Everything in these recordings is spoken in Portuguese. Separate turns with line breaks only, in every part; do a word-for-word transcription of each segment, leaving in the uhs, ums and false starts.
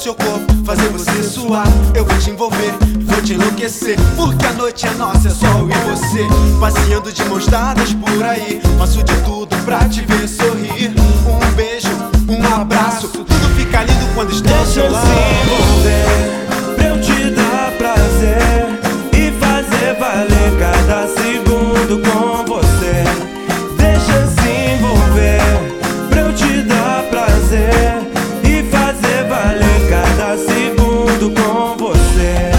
seu corpo, fazer você suar. Eu vou te envolver, vou te enlouquecer, porque a noite é nossa, é só eu e você. Passeando de mãos dadas por aí, faço de tudo pra te ver sorrir. Um beijo, um abraço, tudo fica lindo quando estou ao seu lado.
Deixa eu se envolver, pra eu te dar prazer e fazer valer cada segundo com você. Deixa eu se envolver, pra eu te dar prazer e fazer valer cada segundo com você.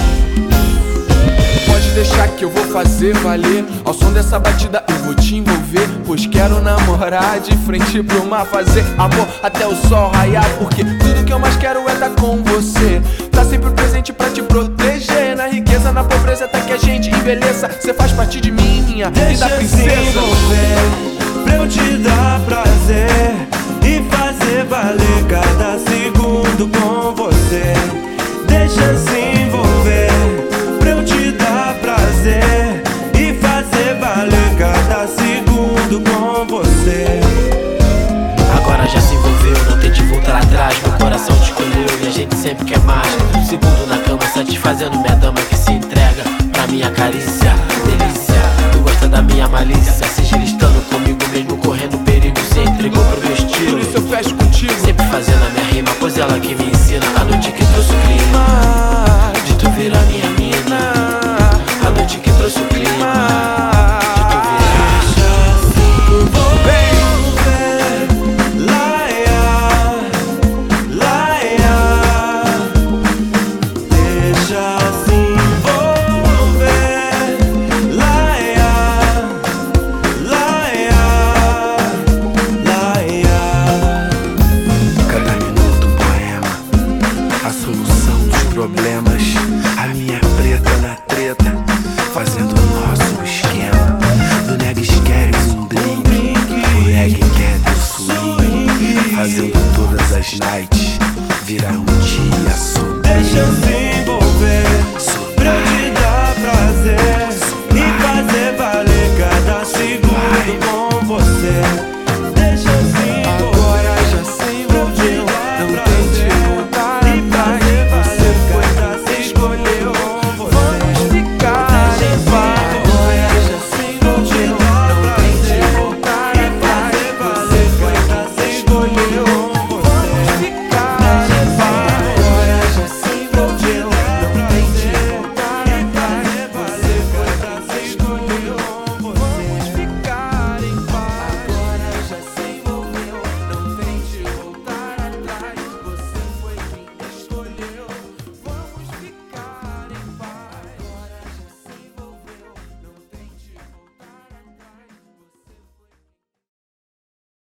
Pode deixar que eu vou fazer valer. Ao som dessa batida eu vou te envolver, pois quero namorar de frente pro mar, fazer amor até o sol raiar. Porque tudo que eu mais quero é estar com você, tá sempre presente pra te proteger. Na riqueza, na pobreza, até que a gente envelheça. Cê faz parte de mim, minha linda princesa.
Deixa eu se envolver, pra eu te dar prazer e fazer valer cada segundo com você. Deixa eu se envolver, pra eu te dar prazer e fazer valer cada segundo com você.
Agora já se envolveu, não tente voltar atrás. Meu coração te escolheu e a gente sempre quer mais. Um segundo na cama, satisfazendo minha dama que se entrega pra minha carícia. Delícia, tu gosta da minha malícia, seja listando comigo mesmo, correndo perigo. Se entregou pro meu estilo,
Por isso eu fecho contigo,
sempre fazendo a minha rima, pois ela que me ensina. A noite que trouxe o clima de tu virar minha mina. A noite que trouxe o clima.
Problemas, a minha preta